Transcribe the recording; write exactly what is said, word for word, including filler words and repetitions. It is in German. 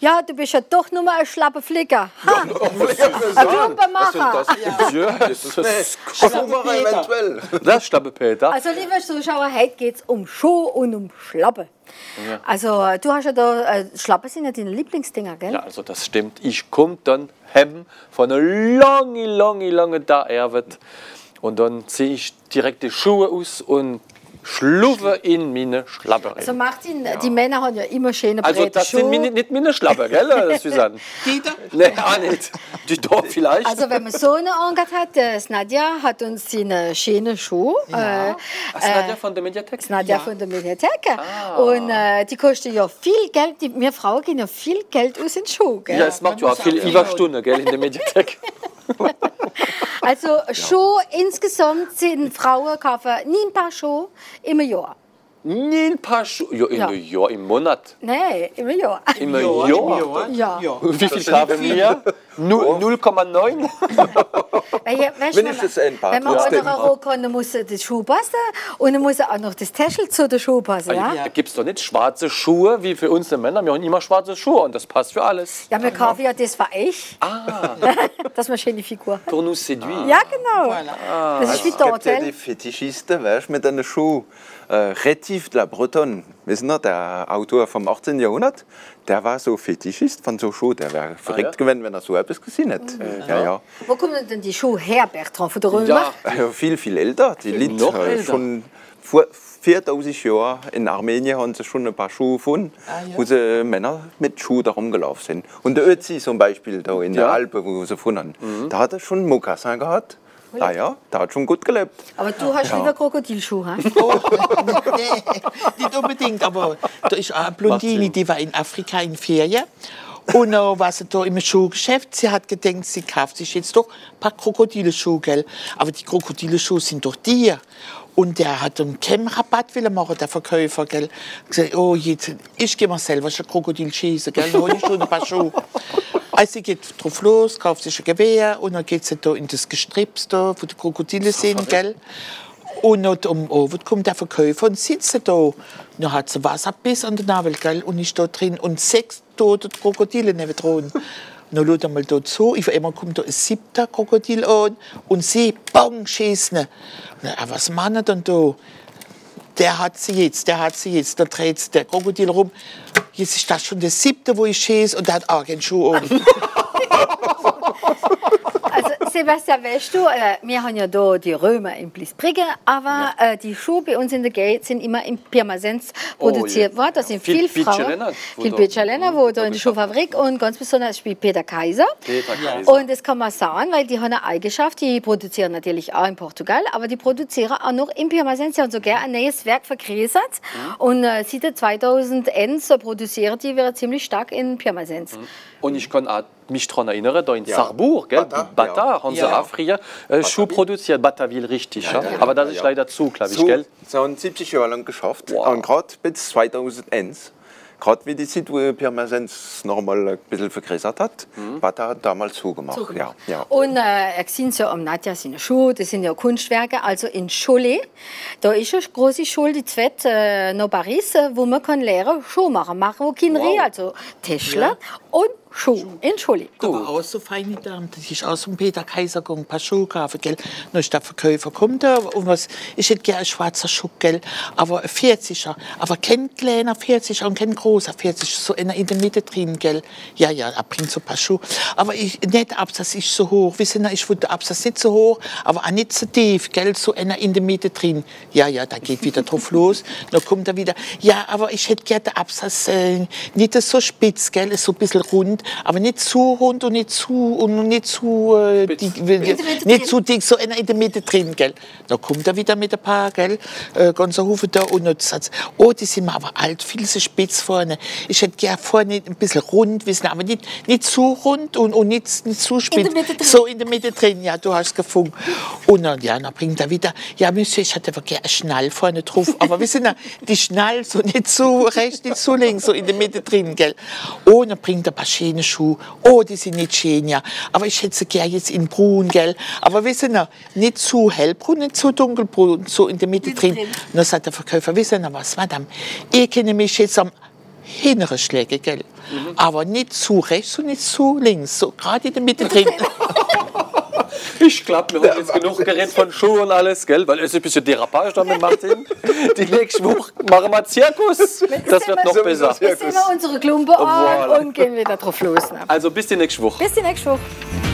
Ja, du bist ja doch nur mal ein schlapper Flicker. Ha! Ein Klumpermacher. Das ist Schuhmacher eventuell. Das ist Schlappe Peter. Also, liebe Zuschauer, heute geht es um Schuh und um Schlappe. Ja. Also, du hast ja da, äh, Schlappe sind ja deine Lieblingsdinger, gell? Ja, also das stimmt. Ich komme dann heim von einer lange, lange, lange da Arbeit und dann ziehe ich direkt die Schuhe aus und schlupfe in meine Schlappe. Also Martin, ja. Die Männer haben ja immer schöne breite Schuhe. Also das Schuhe. Sind meine, nicht meine Schlappe, gell, Susanne? Die da? Nein, auch nicht. Die da vielleicht. Also wenn man so eine angehört hat, äh, Nadja hat uns seine schöne Schuhe. Ja. Äh, Ach, Nadja von der Mediathek? Nadja ja. von der Mediathek. Ah. Und äh, die kosten ja viel Geld. Die, wir Frauen gehen ja viel Geld aus in Schuhe, gell? Ja, es macht ja auch viel Überstunden, gell, in der Mediathek. Also Schuhe insgesamt sind Frauen kaufen nie ein paar Schuhe im Jahr. Nie ein paar Schuhe? Ja, im ja. Jahr, im Monat? Nein, im Jahr. Im Jahr? Jahr? Ja. ja. Wie viel haben wir? null Komma neun? Wenn ich das ein paar Wenn man unter einer Rock kann, dann muss das Schuh passen und dann muss auch noch das Täschel zu der Schuh passen. Ja? Ja. Gibt es doch nicht schwarze Schuhe wie für uns Männer? Wir haben immer schwarze Schuhe und das passt für alles. Ja, wir kaufen ja das für euch. Ah. Dass man schöne Figur hat. Pour nous séduire. Ja, genau. Voilà. Ah. Das ist wie dort. Es gibt ja die Fetischisten, weißt, mit einem Schuh. Äh, Rétif de la Bretonne, wissen Sie, der Autor vom achtzehnten Jahrhundert, der war so Fetischist von so Schuhen. Der wäre verrückt ah, ja? gewesen, wenn er so etwas gesehen hätte. Mhm. Ja, ja. Wo kommen denn die Schuhe her, Bertrand, von der Römer? Ja, ja, viel, viel älter. Die liegt noch äh, älter. Schon vor viertausend Jahren in Armenien haben sie schon ein paar Schuhe gefunden, ah, ja? wo sie Männer mit Schuhen da rumgelaufen sind. Und der Ötzi zum Beispiel, da in ja. der Alpen, wo sie gefunden haben, mhm. da hat er schon Mokassin gehabt. Ah ja, der hat schon gut gelebt. Aber du hast ja. lieber Krokodilschuhe, he? Oh, nee, nicht unbedingt, aber da ist auch eine Blondine, die war in Afrika in Ferien. Und dann war sie da im Schuhgeschäft. Sie hat gedacht, sie kauft sich jetzt doch ein paar Krokodilschuhe, gell? Aber die Krokodilschuhe sind doch dir. Und der hat einen Kämmrabatt machen, der Verkäufer, gell? Gesagt, oh, jetzt, ich gehe mal selber schon Krokodil schießen, gell? Dann hole ich schon ein paar Schuhe. Also sie geht drauf los, kauft sich ein Gewehr und dann geht sie da in das Gestrips, da, wo die Krokodile sind, gell? Und dann um Abend kommt der Verkäufer und sitzt da. Dann hat sie Wasserbiss an der Nabel, gell? Und ist da drin und sechs tote Krokodile neben dran. Dann schaut er mal da zu, auf einmal kommt da ein siebter Krokodil an und sie, bang, schießen. Na, was machen wir denn da? Der hat sie jetzt, der hat sie jetzt. Dann dreht sich der Krokodil rum. Jetzt ist das schon der siebte, wo ich schieße und der hat auch keinen Schuh an. Also Sebastian, weißt du, äh, wir haben ja da die Römer in Bliesbrigge, aber ja. äh, die Schuhe bei uns in der Gegend sind immer in Pirmasens produziert oh, worden. Da sind viele viel Frauen, viele Bitschalänner, wo da in der Schuhfabrik und ganz besonders spielt Peter Kaiser. Peter Kaiser. Und das kann man sagen, weil die haben eine Eigenschaft, die produzieren natürlich auch in Portugal, aber die produzieren auch noch in Pirmasens. Sie haben sogar ein neues Werk vergrößert mhm. und äh, seit zweitausendeins produzieren die wieder ziemlich stark in Pirmasens. Mhm. Und ich kann auch mich daran erinnern, da in ja. Sarrebourg, gell, Bata, Bata ja. haben sie ja. auch früher äh, Schuhe produziert, Bataville, richtig. Ja, ja. Ja. Aber das ist ja. leider zu, glaube ich, so, gell? Sie haben siebzig Jahre lang geschafft, wow. und gerade bis zweitausendeins. Gerade wie die Zeit, wo Pirmasens noch mal ein bisschen vergrößert hat, mhm. Bata hat damals zugemacht. zugemacht. Ja, ja. Und äh, sind so am Nadja sind Schuhe, das sind ja Kunstwerke, also in Cholet, da ist eine große Schule, die zweit äh, nach Paris, wo man kann lernen, Schuhe machen, Maroquinerie, wow. also Täschler ja. und Schuhe in Cholet. Da war auch so feine Dame, das ist aus dem Peter Kaiser gegangen, ein paar Schuhe kaufen, gell. Dann ist der Verkäufer, kommt da und was, ich hätte gerne einen schwarzen Schuh, gell, aber ein vierziger, aber kein kleiner vierziger und kein großer vierziger, so einer in der Mitte drin, gell. Ja, ja, er bringt so ein paar Schuhe, aber ich, nicht der Absatz ist so hoch, wissen Sie, ich wollte der Absatz nicht so hoch, aber auch nicht so tief, gell, so einer in der Mitte drin. Ja, ja, da geht wieder drauf los, dann kommt er wieder, ja, aber ich hätte gerne den Absatz äh, nicht so spitz, gell, so ein bisschen rund, aber nicht zu rund und nicht zu und nicht zu äh, dick, nicht zu dick, so einer in der Mitte drin, gell. Dann kommt er wieder mit ein paar, gell, äh, ganzer Haufen da und dann sagt, oh, die sind mir aber alt, viel zu spitz vorne. Ich hätte gerne vorne ein bisschen rund, wissen, aber nicht, nicht zu rund und, und nicht, nicht zu spitz, in so in der Mitte drin, ja, du hast gefunden. Und dann, ja, dann bringt er wieder, ja, Monsieur, ich hätte aber gerne einen Schnall vorne drauf, aber wissen Sie, die Schnall so nicht zu rechts, nicht zu links, so in der Mitte drin, gell. Und dann bringt er ein paar schöne Schuhe. Oh, die sind nicht schön, ja. Aber ich hätte sie gerne jetzt in Brun, gell. Aber wissen Sie, nicht zu hellbrun, nicht zu dunkelbrun, so in der Mitte drin. Und dann sagt der Verkäufer, wissen Sie was, Madame, ich kenne mich jetzt am hintere Schläge, gell? Mhm. Aber nicht zu rechts und nicht zu links, so gerade in der Mitte drin. Ich glaube, wir haben jetzt genug geredet von Schuhen und alles, gell? Weil es ist ein bisschen Derapage da mit Martin. Die nächste Woche machen wir Zirkus. Das wird noch besser. Jetzt sehen wir unsere Klumpe an und gehen wieder drauf los. Also bis die nächste Woche. Bis die nächste Woche.